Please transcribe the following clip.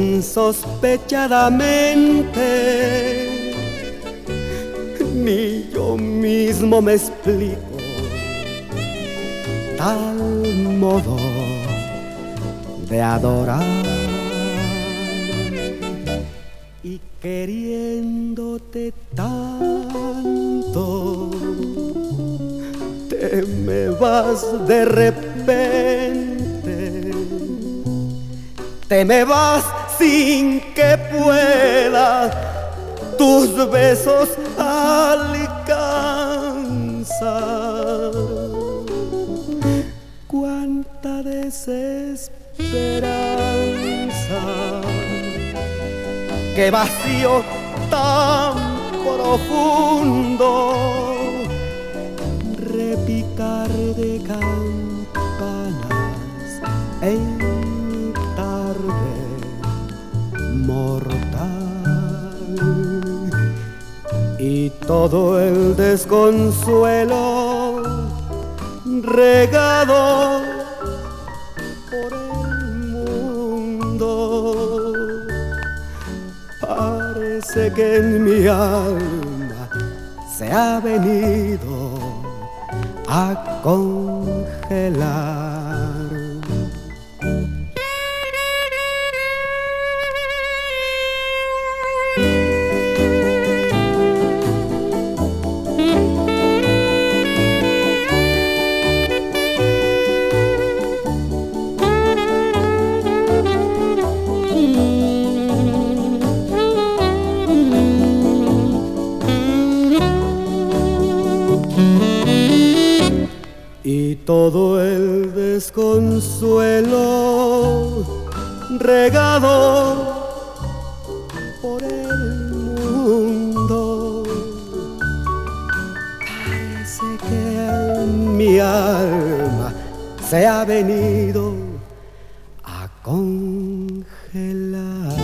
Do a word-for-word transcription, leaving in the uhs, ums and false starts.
insospechadamente, ni yo mismo me explico tal modo de adorar. Y queriéndote tanto, te me vas de repente, te me vas sin que pueda tus besos alcanzar. Cuánta desesperanza, qué vacío tan profundo, repicar de campanas en mi tarde mortal, y todo el desconsuelo regado por el mundo. Parece que en mi alma se ha venido a congelar. Y todo el desconsuelo regado por el mundo, parece que en mi alma se ha venido a congelar.